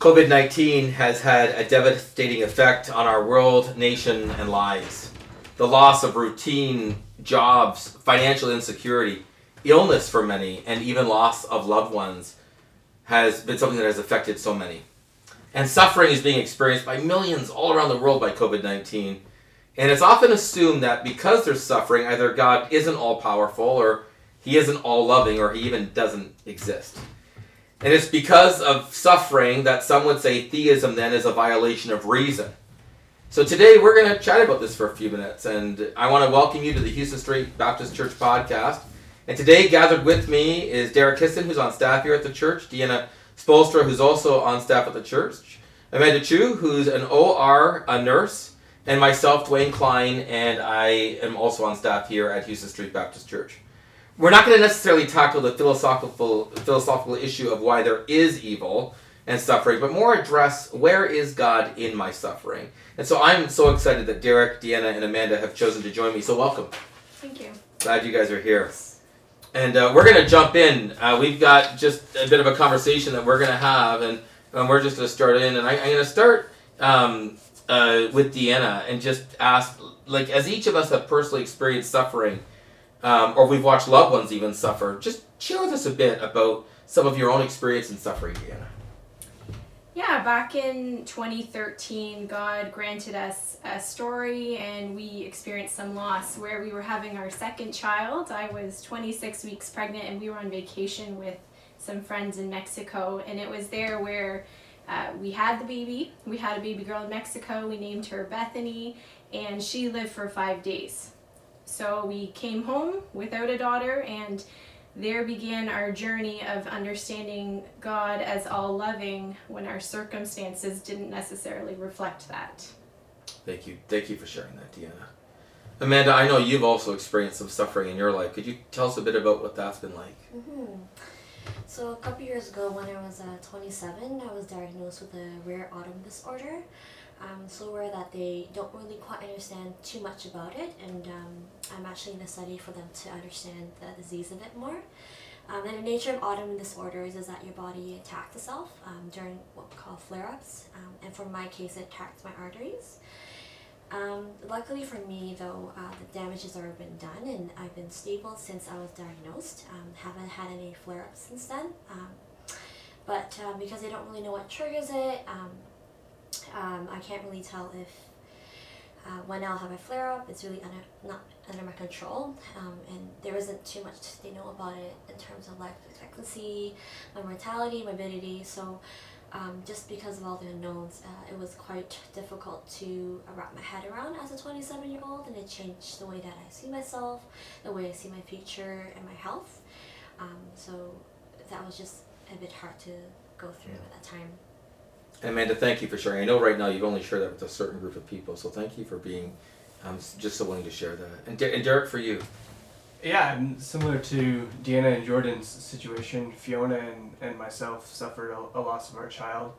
COVID-19 has had a devastating effect on our world, nation, and lives. The loss of routine jobs, financial insecurity, illness for many, and even loss of loved ones has been something that has affected so many. And suffering is being experienced by millions all around the world by COVID-19. And it's often assumed that because there's suffering, either God isn't all-powerful, or he isn't all-loving, or he even doesn't exist. And it's because of suffering that some would say theism then is a violation of reason. So today we're going to chat about this for a few minutes, and I want to welcome you to the Houston Street Baptist Church podcast. And today gathered with me is Derek Histon, who's on staff here at the church, Deanna Spolstra, who's also on staff at the church, Amanda Chu, who's an OR, a nurse, and myself, Dwayne Klein, and I am also on staff here at Houston Street Baptist Church. We're not going to necessarily tackle the philosophical issue of why there is evil and suffering, but more address where is God in my suffering. And so I'm so excited that Derek, Deanna, and Amanda have chosen to join me. So welcome. Thank you. Glad you guys are here. And we're going to jump in. We've got just a bit of a conversation that we're going to have, and we're just going to start in. And I'm going to start with Deanna and just ask, like, as each of us have personally experienced suffering, or we've watched loved ones even suffer, just share with us a bit about some of your own experience in suffering, Deanna. Yeah, back in 2013, God granted us a story and we experienced some loss where we were having our second child. I was 26 weeks pregnant and we were on vacation with some friends in Mexico, and it was there where we had the baby. We had a baby girl in Mexico. We named her Bethany, and she lived for 5 days. So we came home without a daughter, and there began our journey of understanding God as all-loving when our circumstances didn't necessarily reflect that. Thank you. Thank you for sharing that, Deanna. Amanda, I know you've also experienced some suffering in your life. Could you tell us a bit about what that's been like? Mm-hmm. So a couple years ago, when I was 27, I was diagnosed with a rare autism disorder. So rare that they don't really quite understand too much about it, and I'm actually in a study for them to understand the disease a bit more. And the nature of autoimmune disorders is that your body attacks itself during what we call flare-ups, and for my case it attacked my arteries. Luckily for me though, the damage has already been done and I've been stable since I was diagnosed. Haven't had any flare-ups since then, but because I don't really know what triggers it, I can't really tell if when I'll have a flare-up. It's really not under my control, and there isn't too much they know about it in terms of life expectancy, my mortality, morbidity. So just because of all the unknowns, it was quite difficult to wrap my head around as a 27-year-old, and it changed the way that I see myself, the way I see my future and my health. So that was just a bit hard to go through at that time. Amanda, thank you for sharing. I know right now you've only shared that with a certain group of people, so thank you for being just so willing to share that. And Derek, for you? Yeah, and similar to Deanna and Jordan's situation, Fiona and myself suffered a loss of our child.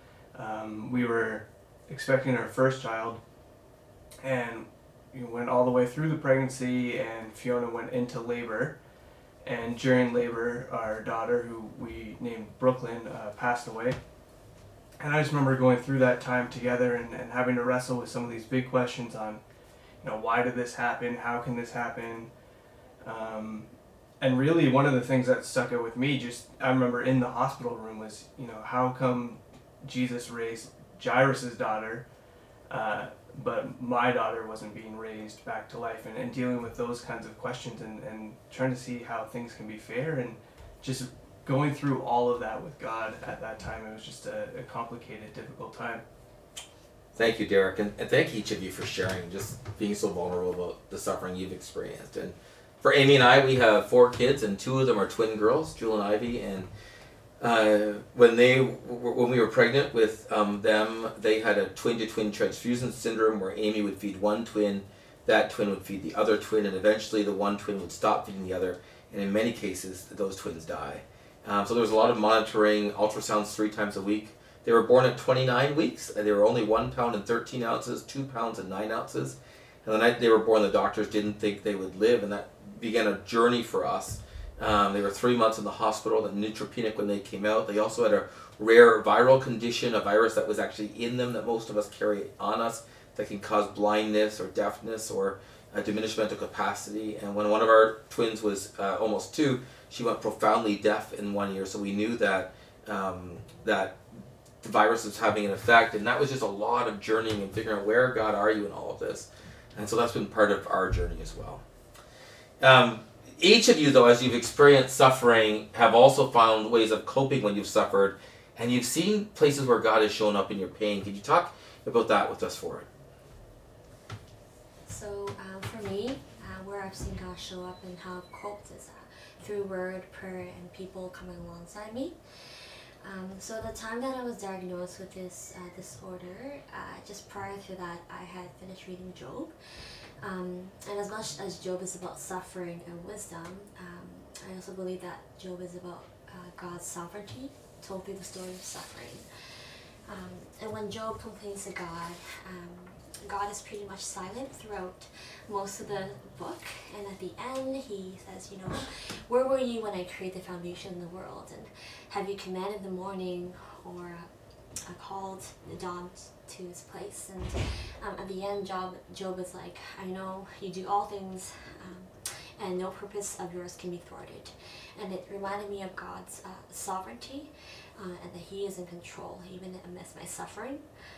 We were expecting our first child, and we went all the way through the pregnancy, and Fiona went into labor. And during labor, our daughter, who we named Brooklyn, passed away. And I just remember going through that time together and having to wrestle with some of these big questions on, why did this happen? How can this happen? And really one of the things that stuck out with me, I remember in the hospital room was, how come Jesus raised Jairus' daughter, but my daughter wasn't being raised back to life, and dealing with those kinds of questions and trying to see how things can be fair, and just going through all of that with God at that time. It was just a complicated, difficult time. Thank you, Derek, and thank each of you for sharing, just being so vulnerable about the suffering you've experienced. And for Amy and I, we have 4 kids, and 2 of them are twin girls, Jewel and Ivy. And when we were pregnant with them, they had a twin-to-twin transfusion syndrome where Amy would feed one twin, that twin would feed the other twin, and eventually the one twin would stop feeding the other, and in many cases, those twins die. So there was a lot of monitoring, ultrasounds 3 times a week. They were born at 29 weeks, and they were only 1 pound and 13 ounces, 2 pounds and 9 ounces. And the night they were born, the doctors didn't think they would live, and that began a journey for us They were 3 months in the hospital, and neutropenic when they came out. They also had a rare viral condition, a virus that was actually in them that most of us carry on us, that can cause blindness or deafness or a diminished mental capacity. And when one of our twins was almost 2, she went profoundly deaf in 1 year. So we knew that that the virus was having an effect, and that was just a lot of journeying and figuring out where, God, are you in all of this. And so that's been part of our journey as well. Each of you, though, as you've experienced suffering, have also found ways of coping when you've suffered, and you've seen places where God has shown up in your pain. Could you talk about that with us, Ford? So for me, where I've seen God show up and how I've coped is through word, prayer, and people coming alongside me. So the time that I was diagnosed with this disorder, just prior to that, I had finished reading Job. And as much as Job is about suffering and wisdom, I also believe that Job is about God's sovereignty told through the story of suffering. And when Job complains to God, God is pretty much silent throughout most of the book, and at the end he says, you know, where were you when I created the foundation of the world, and have you commanded the morning or called the dawn to his place? And at the end, Job is like, I know you do all things, and no purpose of yours can be thwarted. And it reminded me of God's sovereignty, and that he is in control even amidst my suffering.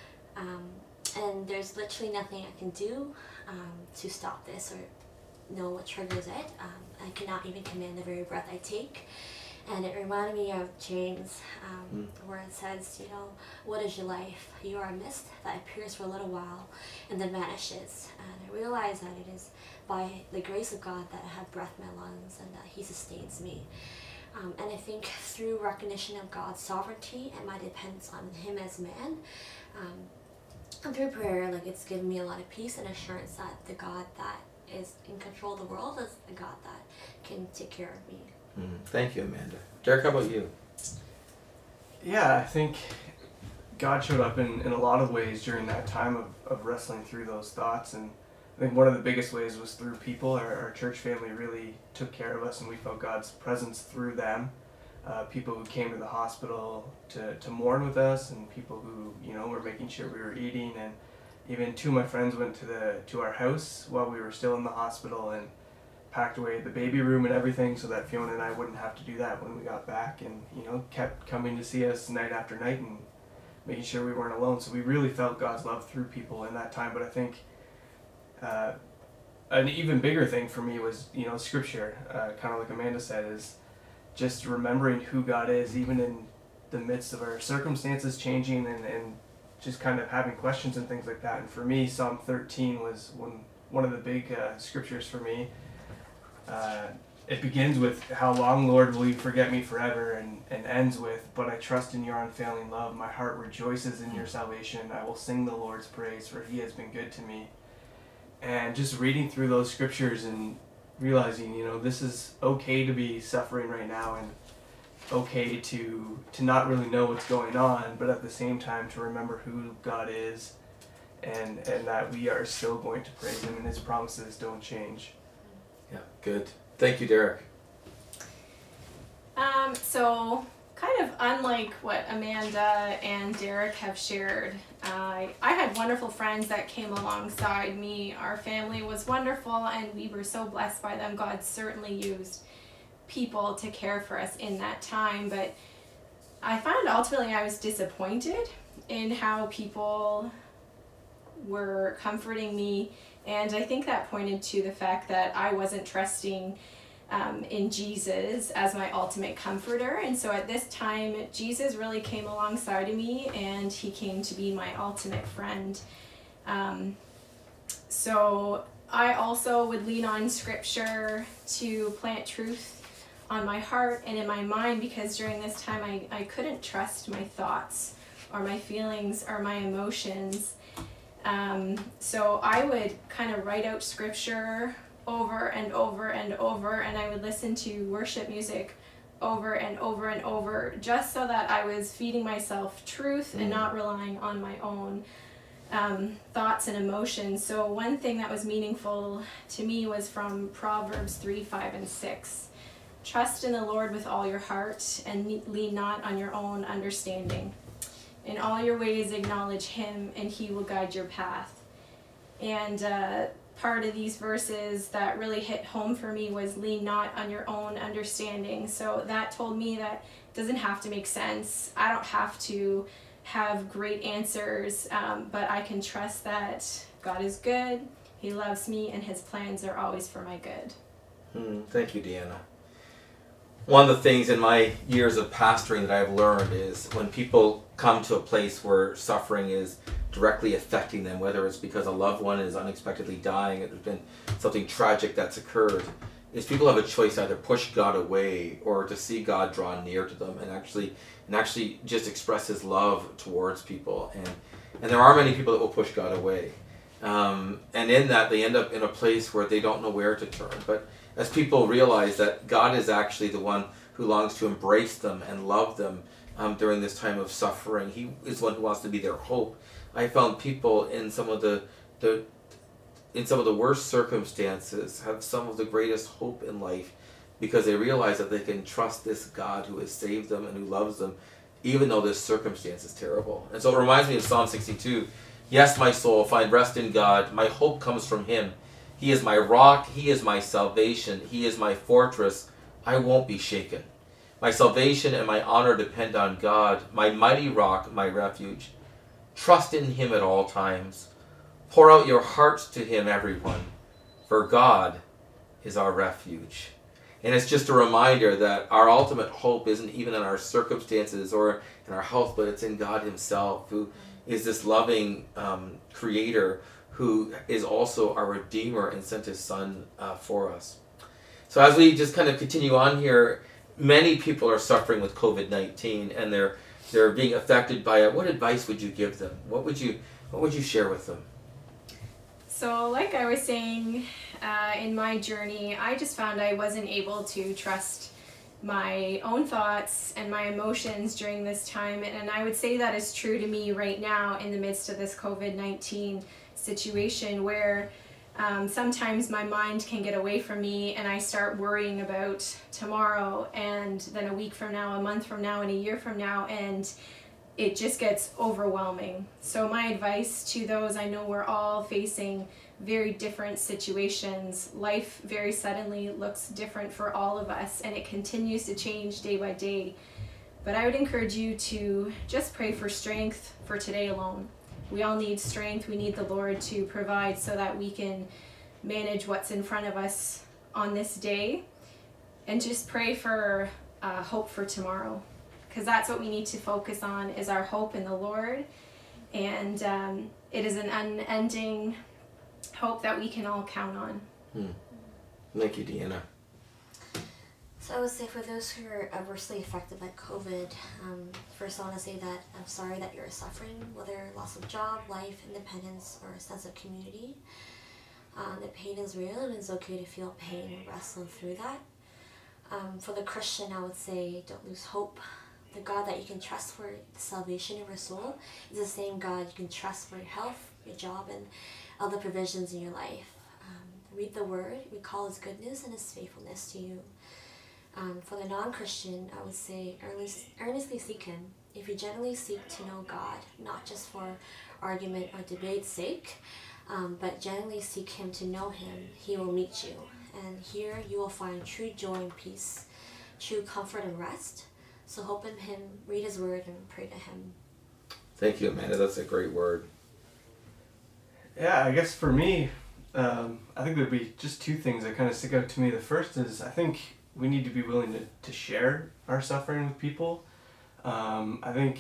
And there's literally nothing I can do to stop this or know what triggers it. I cannot even command the very breath I take. And it reminded me of James, where it says, you know, what is your life? You are a mist that appears for a little while and then vanishes. And I realized that it is by the grace of God that I have breath in my lungs and that he sustains me. And I think through recognition of God's sovereignty and my dependence on him as man, and through prayer, like, it's given me a lot of peace and assurance that the God that is in control of the world is the God that can take care of me. Thank you, Amanda. Derek, how about you? Yeah, I think God showed up in a lot of ways during that time of wrestling through those thoughts. And I think one of the biggest ways was through people. Our church family really took care of us, and we felt God's presence through them. People who came to the hospital to mourn with us, and people who, you know, were making sure we were eating. And even 2 of my friends went to our house while we were still in the hospital and packed away the baby room and everything so that Fiona and I wouldn't have to do that when we got back, and, you know, kept coming to see us night after night and making sure we weren't alone. So we really felt God's love through people in that time. But I think an even bigger thing for me was, you know, scripture, kind of like Amanda said, is just remembering who God is, even in the midst of our circumstances changing and just kind of having questions and things like that. And for me, Psalm 13 was one of the big scriptures for me. It begins with, how long, Lord, will you forget me forever, and ends with, but I trust in your unfailing love. My heart rejoices in your salvation. I will sing the Lord's praise, for he has been good to me. And just reading through those scriptures and realizing, you know, this is okay to be suffering right now, and okay to not really know what's going on, but at the same time to remember who God is, and that we are still going to praise him, and his promises don't change. Yeah, good. Thank you, Derek. So kind of unlike what Amanda and Derek have shared, I had wonderful friends that came alongside me. Our family was wonderful, and we were so blessed by them. God certainly used people to care for us in that time, but I found ultimately I was disappointed in how people were comforting me, and I think that pointed to the fact that I wasn't trusting in Jesus as my ultimate comforter. And so at this time, Jesus really came alongside of me, and he came to be my ultimate friend. So I also would lean on scripture to plant truth on my heart and in my mind, because during this time I couldn't trust my thoughts or my feelings or my emotions. So I would kind of write out scripture over and over and over, and I would listen to worship music over and over and over, just so that I was feeding myself truth and not relying on my own thoughts and emotions. So one thing that was meaningful to me was from Proverbs 3, 5, and 6. Trust in the Lord with all your heart and lean not on your own understanding. In all your ways acknowledge him, and he will guide your path. And part of these verses that really hit home for me was lean not on your own understanding. So that told me that it doesn't have to make sense. I don't have to have great answers, but I can trust that God is good, he loves me, and his plans are always for my good. Thank you, Deanna. One of the things in my years of pastoring that I've learned is when people come to a place where suffering is directly affecting them, whether it's because a loved one is unexpectedly dying, or there's been something tragic that's occurred, is people have a choice to either push God away or to see God draw near to them and actually just express his love towards people. And there are many people that will push God away. And in that, they end up in a place where they don't know where to turn. But as people realize that God is actually the one who longs to embrace them and love them during this time of suffering, he is one who wants to be their hope. I found people in some of the worst circumstances have some of the greatest hope in life, because they realize that they can trust this God who has saved them and who loves them, even though this circumstance is terrible. And so it reminds me of Psalm 62. Yes, my soul, find rest in God. My hope comes from him. He is my rock. He is my salvation. He is my fortress. I won't be shaken. My salvation and my honor depend on God, my mighty rock, my refuge. Trust in him at all times. Pour out your hearts to him, everyone, for God is our refuge. And it's just a reminder that our ultimate hope isn't even in our circumstances or in our health, but it's in God himself, who is this loving creator who is also our Redeemer and sent his Son for us. So as we just kind of continue on here, many people are suffering with COVID-19, and they're being affected by it. What advice would you give them? What would you share with them? So like I was saying, in my journey, I just found I wasn't able to trust my own thoughts and my emotions during this time. And I would say that is true to me right now in the midst of this COVID-19 situation, where sometimes my mind can get away from me and I start worrying about tomorrow, and then a week from now, a month from now, and a year from now, and it just gets overwhelming. So my advice to those, I know we're all facing very different situations. Life very suddenly looks different for all of us, and it continues to change day by day. But I would encourage you to just pray for strength for today alone. We all need strength. We need the Lord to provide so that we can manage what's in front of us on this day, and just pray for hope for tomorrow, because that's what we need to focus on, is our hope in the Lord. And it is an unending hope that we can all count on. Thank you, Deanna. So I would say for those who are adversely affected by COVID, first I want to say that I'm sorry that you're suffering, whether loss of job, life, independence, or a sense of community. The pain is real, and it's okay to feel pain and wrestle through that. For the Christian, I would say don't lose hope. The God that you can trust for the salvation of your soul is the same God you can trust for your health, your job, and other provisions in your life. Read the Word, recall his goodness and his faithfulness to you. For the non-Christian, I would say earnestly seek him. If you genuinely seek to know God, not just for argument or debate's sake, but genuinely seek him to know him, he will meet you. And here you will find true joy and peace, true comfort and rest. So hope in him, read his word, and pray to him. Thank you, Amanda. That's a great word. Yeah, I guess for me, I think there'd be just two things that kind of stick out to me. The first is I think we need to be willing to share our suffering with people. I think,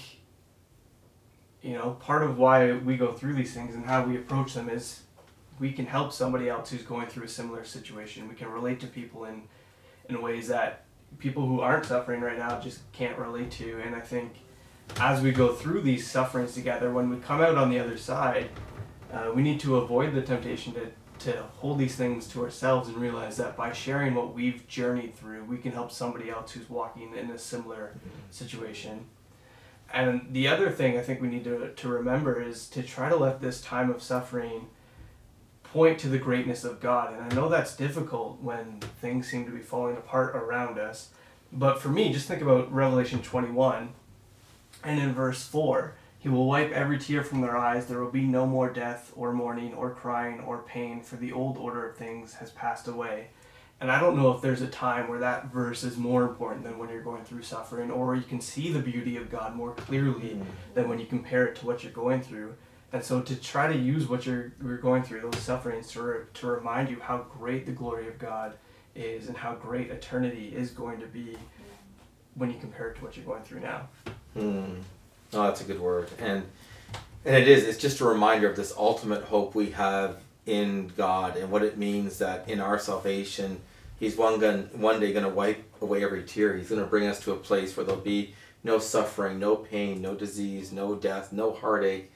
part of why we go through these things and how we approach them is we can help somebody else who's going through a similar situation. We can relate to people in ways that people who aren't suffering right now just can't relate to. And I think as we go through these sufferings together, when we come out on the other side, we need to avoid the temptation to hold these things to ourselves and realize that by sharing what we've journeyed through, we can help somebody else who's walking in a similar situation. And the other thing I think we need to remember is to try to let this time of suffering point to the greatness of God. And I know that's difficult when things seem to be falling apart around us. But for me, just think about Revelation 21, and in verse 4, he will wipe every tear from their eyes. There will be no more death or mourning or crying or pain, for the old order of things has passed away. And I don't know if there's a time where that verse is more important than when you're going through suffering, or where you can see the beauty of God more clearly than when you compare it to what you're going through. And so to try to use what you're going through, those sufferings, to remind you how great the glory of God is and how great eternity is going to be when you compare it to what you're going through now. Oh, that's a good word. And it's just a reminder of this ultimate hope we have in God, and what it means that in our salvation, He's one day going to wipe away every tear. He's going to bring us to a place where there'll be no suffering, no pain, no disease, no death, no heartache.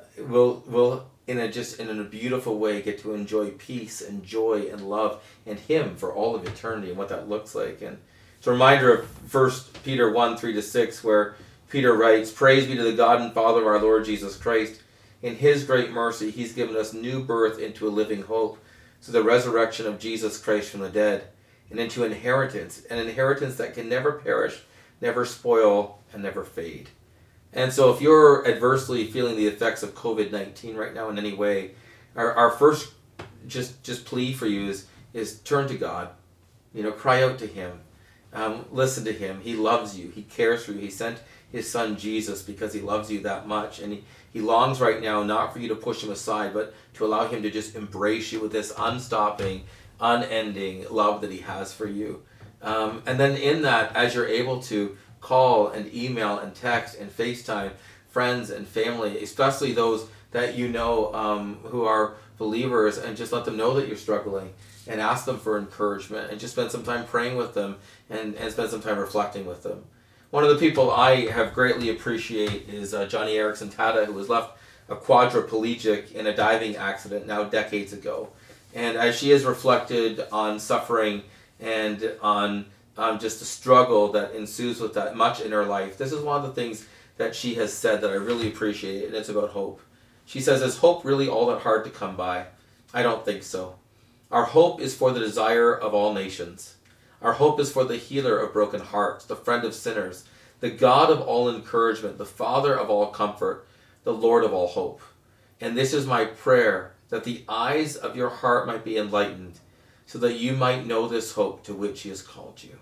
We'll in a beautiful way get to enjoy peace and joy and love and Him for all of eternity, and what that looks like. And it's a reminder of 1 Peter 1:3-6, where Peter writes, "Praise be to the God and Father of our Lord Jesus Christ. In His great mercy, He's given us new birth into a living hope, through the resurrection of Jesus Christ from the dead, and into an inheritance that can never perish, never spoil, and never fade." And so if you're adversely feeling the effects of COVID-19 right now in any way, our first just plea for you is turn to God. Cry out to Him. Listen to Him. He loves you. He cares for you. He sent His Son Jesus because He loves you that much. And He longs right now not for you to push Him aside, but to allow Him to just embrace you with this unstopping, unending love that He has for you. And then in that, as you're able to call and email and text and FaceTime friends and family, especially those that who are believers, and just let them know that you're struggling, and ask them for encouragement, and just spend some time praying with them, and spend some time reflecting with them. One of the people I have greatly appreciate is Johnny Erickson Tata, who was left a quadriplegic in a diving accident now decades ago. And as she has reflected on suffering and on just the struggle that ensues with that much in her life, this is one of the things that she has said that I really appreciate, and it's about hope. She says, "Is hope really all that hard to come by? I don't think so. Our hope is for the desire of all nations. Our hope is for the healer of broken hearts, the friend of sinners, the God of all encouragement, the Father of all comfort, the Lord of all hope. And this is my prayer, that the eyes of your heart might be enlightened, so that you might know this hope to which He has called you."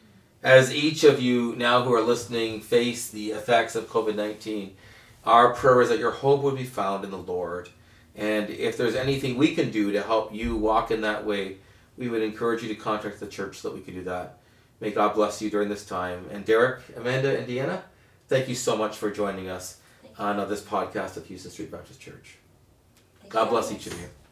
As each of you now who are listening face the effects of COVID-19, our prayer is that your hope would be found in the Lord. And if there's anything we can do to help you walk in that way, we would encourage you to contact the church so that we can do that. May God bless you during this time. And Derek, Amanda, and Deanna, thank you so much for joining us on this podcast of Houston Street Baptist Church. God bless each of you.